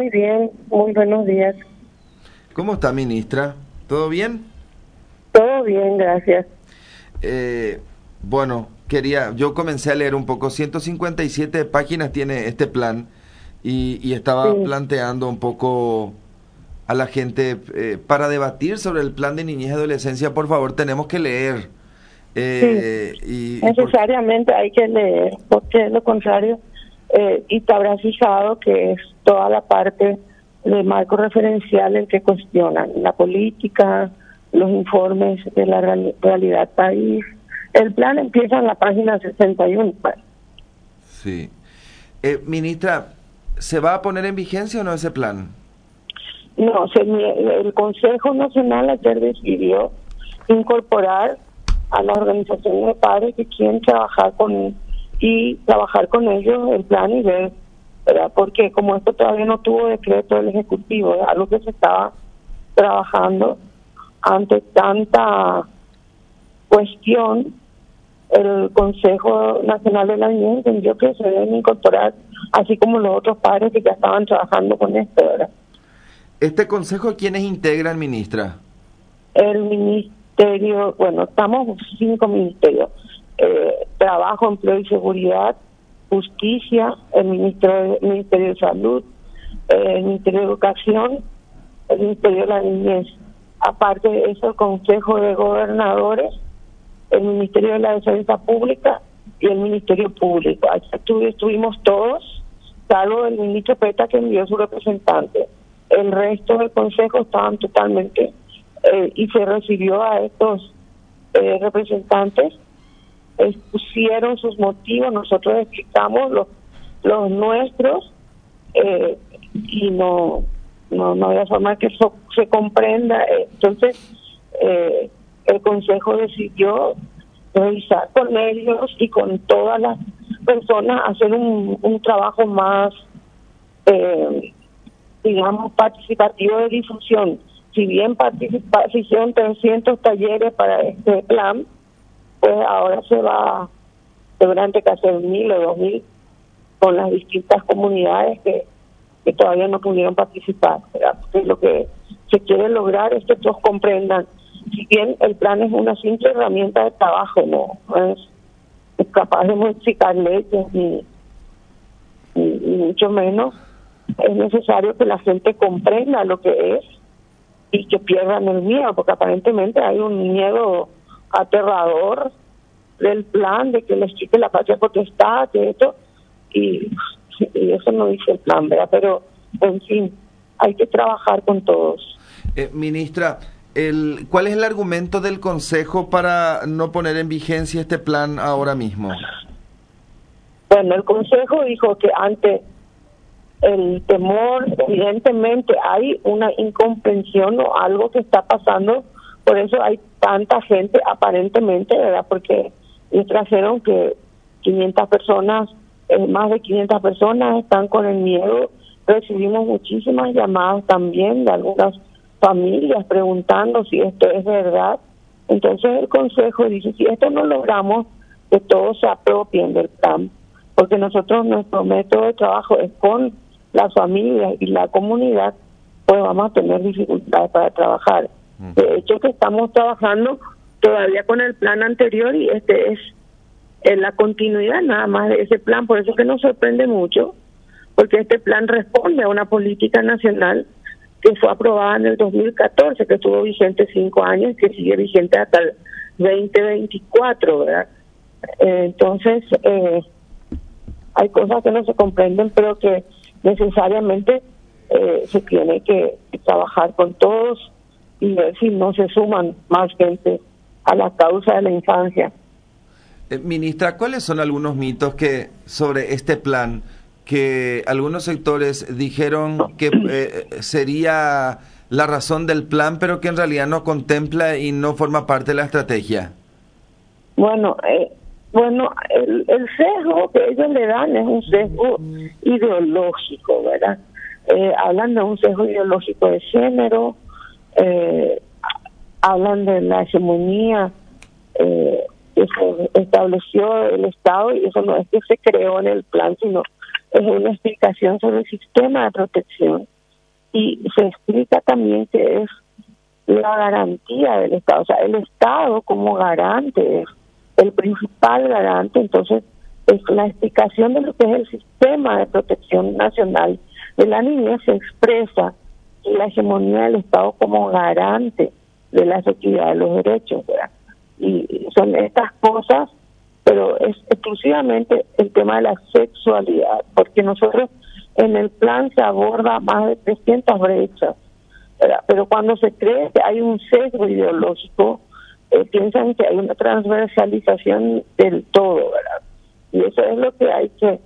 Muy bien, muy buenos días. ¿Cómo está, ministra? ¿Todo bien? Todo bien, gracias. Bueno, yo comencé a leer un poco, 157 páginas tiene este plan y estaba Sí, planteando un poco a la gente para debatir sobre el plan de niñez y adolescencia, por favor, tenemos que leer. sí, necesariamente hay que leer, porque de lo contrario, y te habrás fijado que es toda la parte de marco referencial en que cuestionan la política, los informes de la realidad país. El plan empieza en la página 61. Sí. Ministra, ¿se va a poner en vigencia o no ese plan? No, el Consejo Nacional ayer decidió incorporar a las organizaciones de padres que quieren trabajar con ellos el plan y ver, ¿verdad? Porque como esto todavía no tuvo decreto del Ejecutivo, es algo que se estaba trabajando ante tanta cuestión, el Consejo Nacional de la Niñez entendió que se deben incorporar, así como los otros padres que ya estaban trabajando con esto, ¿verdad? ¿Este consejo quiénes integran, ministra? El ministerio, bueno, estamos 5 ministerios: Trabajo, Empleo y Seguridad, Justicia, el Ministerio de Salud, el Ministerio de Educación, el Ministerio de la Niñez. Aparte de eso, el Consejo de Gobernadores, el Ministerio de la Defensa Pública y el Ministerio Público. Aquí estuvimos todos, salvo el ministro Peta, que envió su representante. El resto del Consejo estaban totalmente, y se recibió a estos representantes, expusieron sus motivos, nosotros explicamos los nuestros, y no había forma que eso se comprenda. Entonces, el Consejo decidió revisar con ellos y con todas las personas, hacer un trabajo más, digamos, participativo de difusión. Si bien se hicieron 300 talleres para este plan, pues ahora seguramente hacer 1.000 o 2.000 con las distintas comunidades que todavía no pudieron participar, ¿verdad? Porque lo que se quiere lograr es que todos comprendan, si bien el plan es una simple herramienta de trabajo, no es capaz de modificar leyes ni mucho menos, es necesario que la gente comprenda lo que es y que pierdan el miedo, porque aparentemente hay un miedo aterrador del plan, de que les quite la patria potestad, de esto, y eso no dice el plan, ¿verdad? Pero, en fin, hay que trabajar con todos. Ministra, ¿cuál es el argumento del Consejo para no poner en vigencia este plan ahora mismo? Bueno, el Consejo dijo que ante el temor, evidentemente hay una incomprensión o algo que está pasando, por eso hay tanta gente aparentemente, ¿verdad? Porque les trajeron que 500 personas, más de 500 personas están con el miedo. Recibimos muchísimas llamadas también de algunas familias preguntando si esto es verdad. Entonces el Consejo dice, si esto no logramos que todos se apropien del plan, porque nosotros, nuestro método de trabajo es con las familias y la comunidad, pues vamos a tener dificultades para trabajar. De hecho, que estamos trabajando todavía con el plan anterior y este es la continuidad nada más de ese plan. Por eso que nos sorprende mucho, porque este plan responde a una política nacional que fue aprobada en el 2014, que estuvo vigente 5 años y que sigue vigente hasta el 2024, ¿verdad? Entonces, hay cosas que no se comprenden, pero que necesariamente se tiene que trabajar con todos y ver si no se suman más gente a la causa de la infancia. Ministra, ¿cuáles son algunos mitos sobre este plan que algunos sectores dijeron que sería la razón del plan, pero que en realidad no contempla y no forma parte de la estrategia? Bueno, el sesgo que ellos le dan es un sesgo ideológico, ¿verdad? Hablan de un sesgo ideológico de género, hablan de la hegemonía que se estableció el Estado, y eso no es que se creó en el plan, sino es una explicación sobre el sistema de protección y se explica también que es la garantía del Estado, o sea, el Estado como garante es el principal garante. Entonces es la explicación de lo que es el sistema de protección nacional de la niñez, se expresa en la hegemonía del Estado como garante de la efectividad de los derechos, ¿verdad? Y son estas cosas, pero es exclusivamente el tema de la sexualidad, porque nosotros en el plan se aborda más de 300 brechas, ¿verdad? Pero cuando se cree que hay un sesgo ideológico, piensan que hay una transversalización del todo, ¿verdad? Y eso es lo que hay que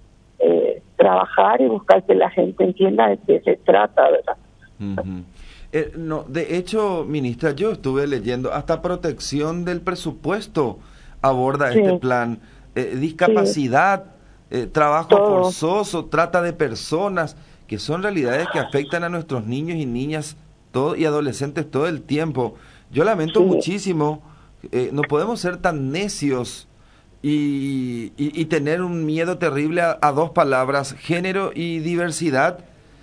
trabajar y buscar que la gente entienda de qué se trata, ¿verdad? Uh-huh. No, de hecho, ministra, yo estuve leyendo, hasta protección del presupuesto aborda Sí. este plan, discapacidad, trabajo Todo. forzoso, trata de personas, que son realidades que afectan a nuestros niños y niñas y adolescentes todo el tiempo. Yo lamento muchísimo, no podemos ser tan necios y tener un miedo terrible a dos palabras, género y diversidad.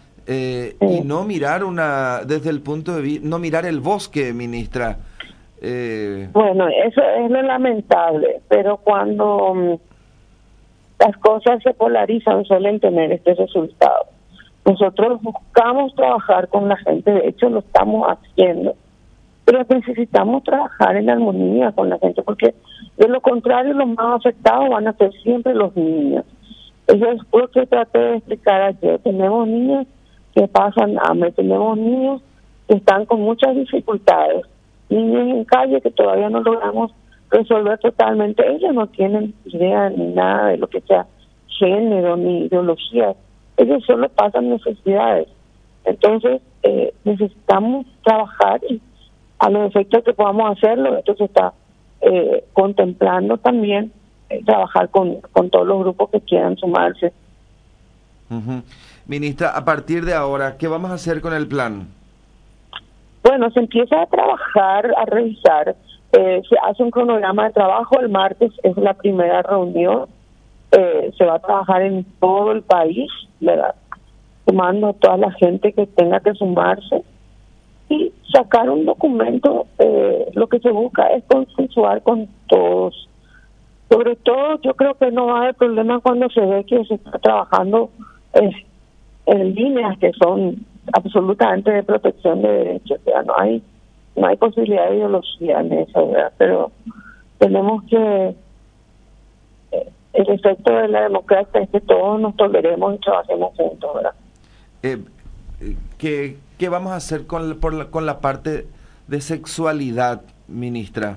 Y no mirar desde el punto de vista, no mirar el bosque, ministra. Bueno, eso es lo lamentable, pero cuando las cosas se polarizan suelen tener este resultado. Nosotros buscamos trabajar con la gente, de hecho lo estamos haciendo, pero necesitamos trabajar en armonía con la gente, porque de lo contrario los más afectados van a ser siempre los niños. Eso es lo que traté de explicar ayer. Tenemos niños que pasan hambre, tenemos niños que están con muchas dificultades, niños en calle que todavía no logramos resolver totalmente. Ellos no tienen idea ni nada de lo que sea género ni ideología, ellos solo pasan necesidades. Entonces necesitamos trabajar y a los efectos que podamos hacerlo. Esto se está contemplando también trabajar con todos los grupos que quieran sumarse. Uh-huh. Ministra, a partir de ahora, ¿qué vamos a hacer con el plan? Bueno, se empieza a trabajar, a revisar, se hace un cronograma de trabajo. El martes es la primera reunión, se va a trabajar en todo el país, ¿verdad? Sumando a toda la gente que tenga que sumarse y sacar un documento. Lo que se busca es consensuar con todos. Sobre todo, yo creo que no va a haber problema cuando se ve que se está trabajando en líneas que son absolutamente de protección de derechos. O sea, no hay posibilidad de ideología en eso, ¿verdad? Pero tenemos que el efecto de la democracia es que todos nos toleremos y trabajemos juntos, ¿verdad? ¿Qué vamos a hacer con la parte de sexualidad, ministra?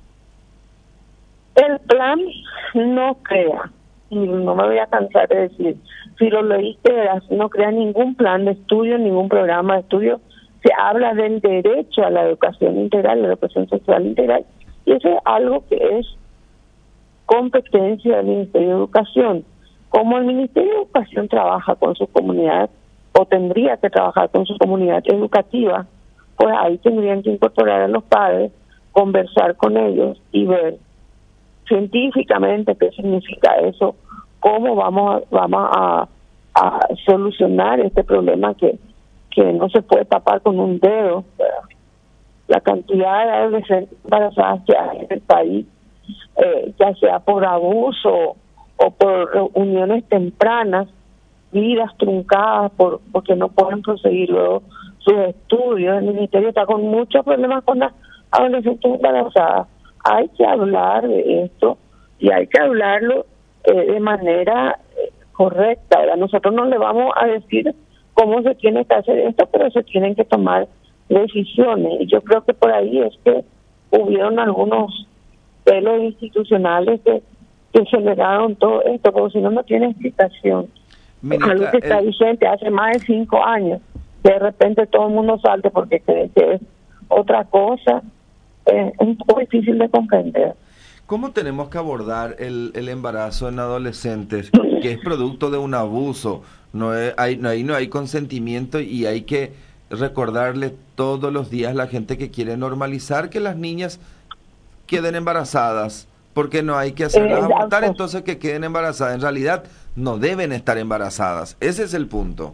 El plan no crea, y no me voy a cansar de decir, si lo leíste, verás, no crea ningún plan de estudio, ningún programa de estudio. Se habla del derecho a la educación integral, la educación sexual integral, y eso es algo que es competencia del Ministerio de Educación. Como el Ministerio de Educación trabaja con su comunidad, o tendría que trabajar con su comunidad educativa, pues ahí tendrían que incorporar a los padres, conversar con ellos y ver científicamente qué significa eso, cómo vamos a solucionar este problema que no se puede tapar con un dedo, ¿verdad? La cantidad de adolescentes embarazadas que hay en el país, ya sea por abuso o por uniones tempranas, vidas truncadas porque no pueden proseguir luego sus estudios. El ministerio está con muchos problemas con las adolescentes embarazadas. Hay que hablar de esto y hay que hablarlo de manera correcta, ¿verdad? Nosotros no le vamos a decir cómo se tiene que hacer esto, pero se tienen que tomar decisiones. Y yo creo que por ahí es que hubieron algunos pelos institucionales que generaron todo esto, porque si no, no tiene explicación. Ministra, algo que está vigente hace más de 5 años, de repente todo el mundo salte porque cree que es otra cosa, es un poco difícil de comprender. ¿Cómo tenemos que abordar el embarazo en adolescentes, que es producto de un abuso? No hay consentimiento y hay que recordarle todos los días a la gente que quiere normalizar que las niñas queden embarazadas, porque no hay que hacerlas abortar, entonces que queden embarazadas. En realidad no deben estar embarazadas. Ese es el punto.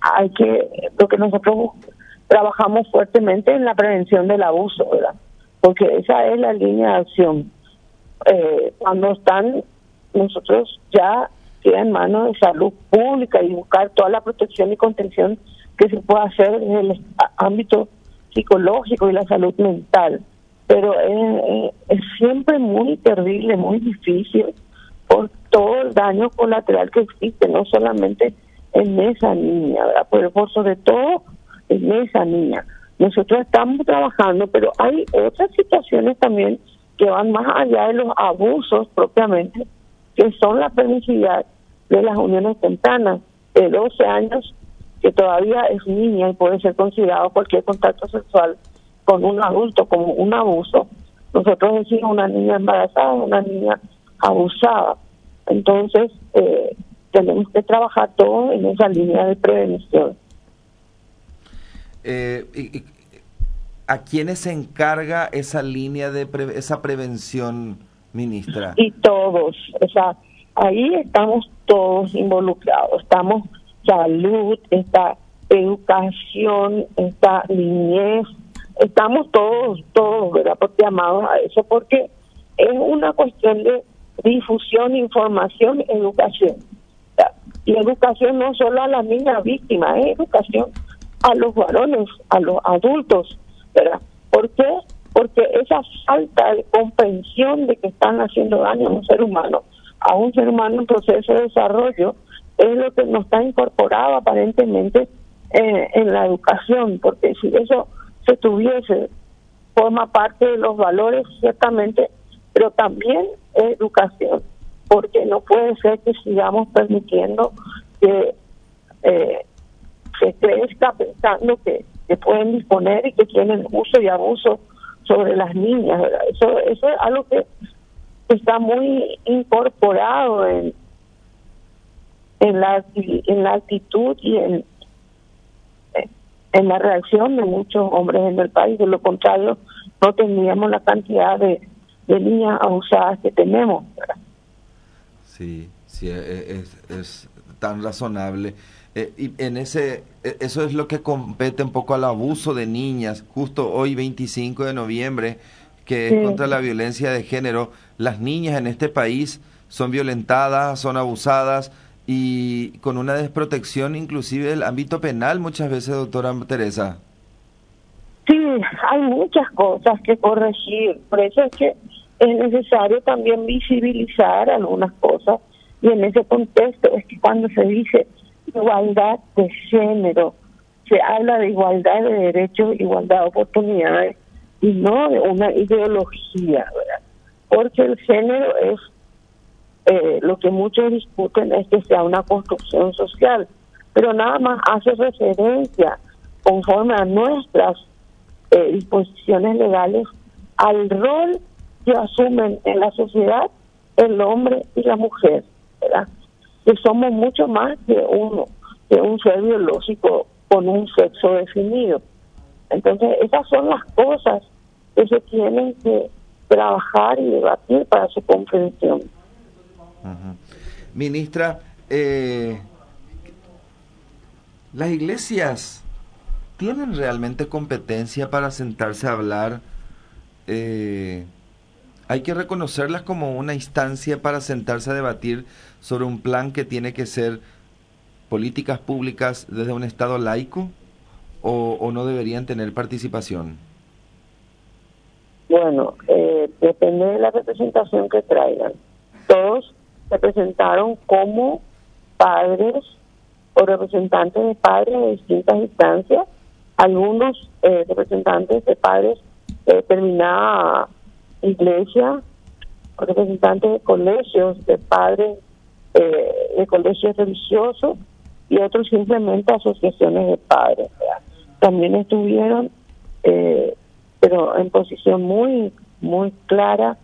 porque nosotros trabajamos fuertemente en la prevención del abuso, ¿verdad? Porque esa es la línea de acción. Cuando nosotros ya queda en manos de salud pública y buscar toda la protección y contención que se pueda hacer en el ámbito psicológico y la salud mental. Pero es siempre muy terrible, muy difícil por todo el daño colateral que existe, no solamente en esa niña, ¿verdad? Pero por sobre todo en esa niña. Nosotros estamos trabajando, pero hay otras situaciones también que van más allá de los abusos propiamente, que son la permisividad de las uniones tempranas de 12 años, que todavía es niña y puede ser considerado cualquier contacto sexual con un adulto como un abuso. Nosotros decimos una niña embarazada, una niña abusada. Entonces, tenemos que trabajar todo en esa línea de prevención. ¿A quiénes se encarga esa línea de esa prevención, ministra? Y todos, o sea, ahí estamos todos involucrados. Estamos salud, está educación, está niñez, estamos todos, ¿verdad? Llamados a eso, porque es una cuestión de difusión, información, educación. Y educación no solo a las niñas víctimas, es educación a los varones, a los adultos, ¿verdad? ¿Por qué? Porque esa falta de comprensión de que están haciendo daño a un ser humano en proceso de desarrollo, es lo que no está incorporado aparentemente en la educación, porque si eso se tuviese, forma parte de los valores ciertamente, pero también es educación, porque no puede ser que sigamos permitiendo que se crezca pensando que pueden disponer y que tienen uso y abuso sobre las niñas, ¿verdad? Eso es algo que está muy incorporado en la actitud y en la reacción de muchos hombres en el país. De lo contrario, no tendríamos la cantidad de niñas abusadas que tenemos, ¿verdad? Sí, es tan razonable. Y eso es lo que compete un poco al abuso de niñas. Justo hoy, 25 de noviembre, que es contra la violencia de género, las niñas en este país son violentadas, son abusadas y con una desprotección inclusive del ámbito penal muchas veces, doctora Teresa. Sí, hay muchas cosas que corregir, por eso es que es necesario también visibilizar algunas cosas, y en ese contexto es que cuando se dice igualdad de género, se habla de igualdad de derechos, igualdad de oportunidades, y no de una ideología, ¿verdad? Porque el género es, lo que muchos discuten es que sea una construcción social, pero nada más hace referencia, conforme a nuestras disposiciones legales, al rol que asumen en la sociedad el hombre y la mujer, ¿verdad? Que somos mucho más que un ser biológico con un sexo definido. Entonces, esas son las cosas que se tienen que trabajar y debatir para su comprensión. Uh-huh. Ministra, las iglesias ¿tienen realmente competencia para sentarse a hablar? Hay que reconocerlas como una instancia para sentarse a debatir sobre un plan que tiene que ser políticas públicas desde un Estado laico, o no deberían tener participación. Bueno, depende de la representación que traigan. Todos se presentaron como padres o representantes de padres de distintas instancias, algunos representantes de padres de determinada iglesia, representantes de colegios, de padres de colegios religiosos, y otros simplemente asociaciones de padres, ¿verdad? También estuvieron, pero en posición muy clara,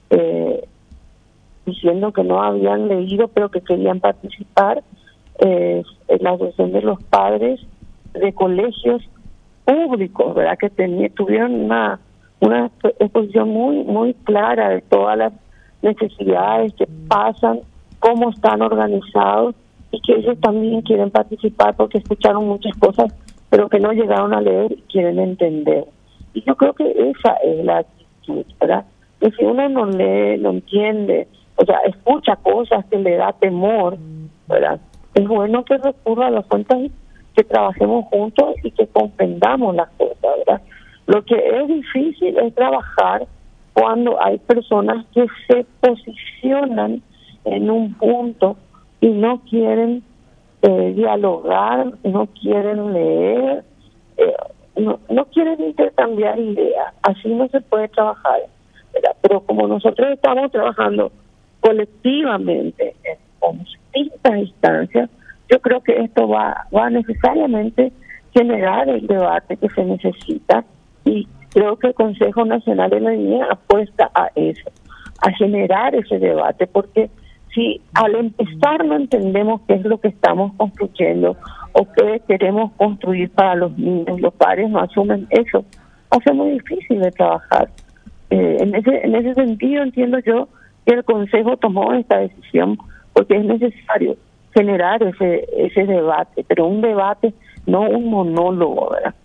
diciendo que no habían leído pero que querían participar, en la asociación de los padres de colegios públicos, ¿verdad? Que tuvieron una exposición muy clara de todas las necesidades que pasan, cómo están organizados y que ellos también quieren participar porque escucharon muchas cosas, pero que no llegaron a leer y quieren entender. Y yo creo que esa es la actitud, ¿verdad? Que si uno no lee, no entiende, o sea, escucha cosas que le da temor, ¿verdad? Es bueno que recurra a las fuentes, que trabajemos juntos y que comprendamos las cosas, ¿verdad? Lo que es difícil es trabajar cuando hay personas que se posicionan en un punto y no quieren dialogar, no quieren leer, no quieren intercambiar ideas. Así no se puede trabajar, ¿verdad? Pero como nosotros estamos trabajando colectivamente con distintas instancias, yo creo que esto va a necesariamente generar el debate que se necesita, y creo que el Consejo Nacional de la Niñez apuesta a eso, a generar ese debate, porque si al empezar no entendemos qué es lo que estamos construyendo o qué queremos construir para los niños, los padres no asumen eso, va a ser muy difícil de trabajar. En ese sentido entiendo yo que el Consejo tomó esta decisión porque es necesario generar ese debate, pero un debate, no un monólogo, ¿verdad?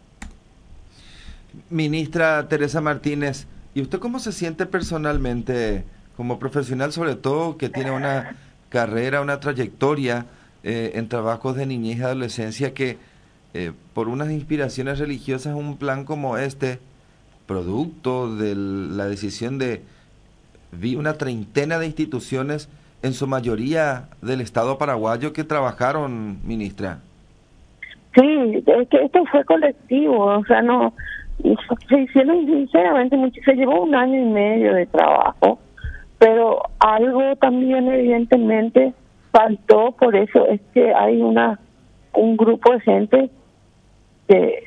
Ministra Teresa Martínez, ¿y usted cómo se siente personalmente como profesional, sobre todo que tiene una carrera, una trayectoria en trabajos de niñez y adolescencia, que por unas inspiraciones religiosas un plan como este, producto de la decisión de una treintena de instituciones, en su mayoría del Estado paraguayo, que trabajaron, ministra? Sí, es que esto fue colectivo, o sea, no se hicieron sinceramente mucho, se llevó 1 año y medio de trabajo, pero algo también evidentemente faltó. Por eso es que hay un grupo de gente que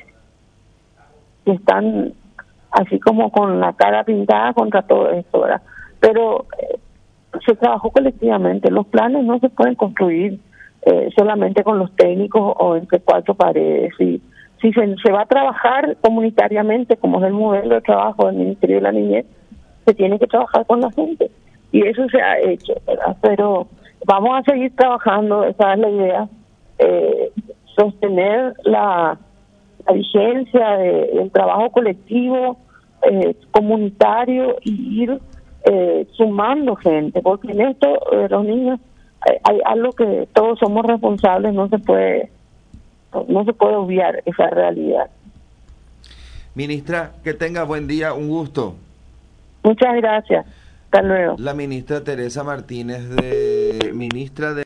están así como con la cara pintada contra todo esto, ¿verdad? Pero se trabajó colectivamente. Los planes no se pueden construir solamente con los técnicos o entre cuatro paredes. Y si se va a trabajar comunitariamente, como es el modelo de trabajo del Ministerio de la Niñez, se tiene que trabajar con la gente. Y eso se ha hecho, ¿verdad? Pero vamos a seguir trabajando, esa es la idea, sostener la vigencia del trabajo colectivo, comunitario, y ir sumando gente, porque en esto los niños hay algo que todos somos responsables, no se puede obviar esa realidad. Ministra, que tenga buen día, un gusto. Muchas gracias, hasta luego. La ministra Teresa Martínez, ministra de